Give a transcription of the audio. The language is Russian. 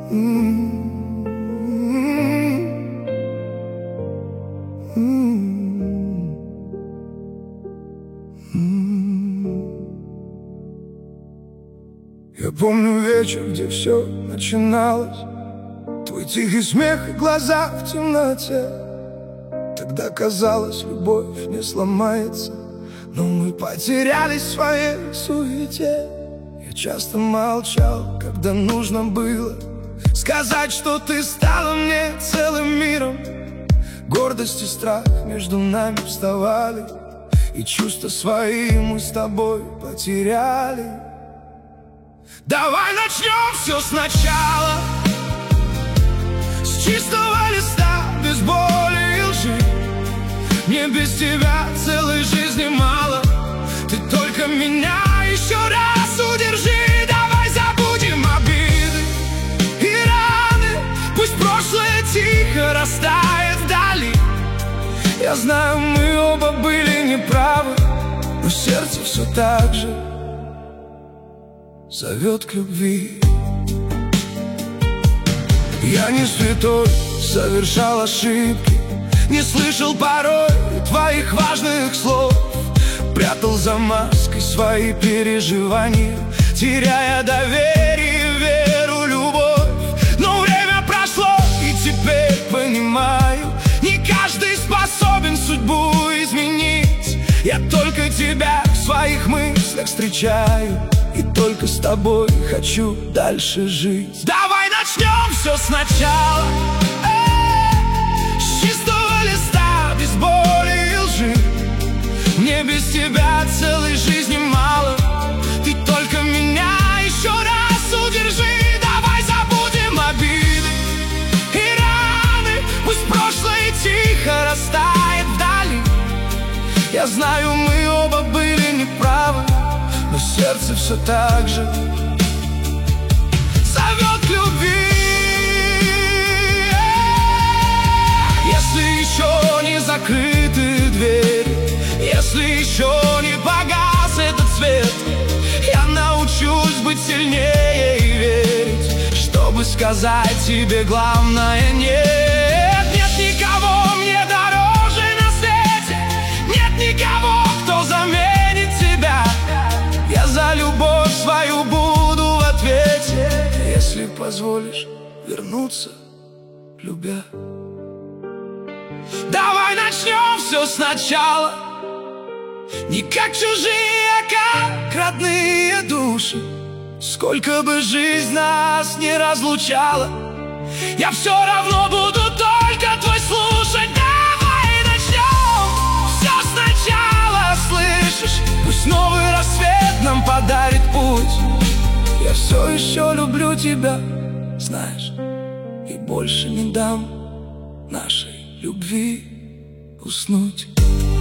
Я помню вечер, где все начиналось, твой тихий смех и глаза в темноте. Тогда казалось, любовь не сломается, но мы потерялись в своей суете. Я часто молчал, когда нужно было сказать, что ты стала мне целым миром. Гордость и страх между нами вставали, и чувства свои мы с тобой потеряли. Давай начнем все сначала, с чистого листа, без боли и лжи. Мне без тебя целой жизни мало, ты только меня еще раз удержи. Давай забудем обиды и раны, пусть прошлое тихо растает вдали. Я знаю, мы оба были неправы, но сердце все так же зовет к любви. Я не святой, совершал ошибки, не слышал порой твоих важных слов, прятал за маской свои переживания, теряя доверие, веру, любовь. Но время прошло, и теперь понимаю, не каждый способен судьбу изменить. Я только тебя в своих мыслях встречаю, и только с тобой хочу дальше жить. Давай начнем все сначала, с чистого листа, без боли и лжи. Мне без тебя целой жизни мало, ты только меня еще раз удержи. Давай забудем обиды и раны, пусть прошлое тихо растает вдали. Я знаю, мы оба были неправы, но сердце все так же зовет к любви. Если еще не закрыты двери, если еще не погас этот свет, я научусь быть сильнее и верить, чтобы сказать тебе главное нет. Нет никого мне дороже на свете, нет никого, кто заменит тебя. Я за любовь свою буду в ответе, если позволишь вернуться, любя. Давай начнем все сначала, не как чужие, а как родные души. Сколько бы жизнь нас не разлучала, я все равно буду только твой слушать. Давай начнем все сначала, слышишь? Пусть новый рассвет нам подарит путь. Я все еще люблю тебя, знаешь, и больше не дам нашей любви уснуть.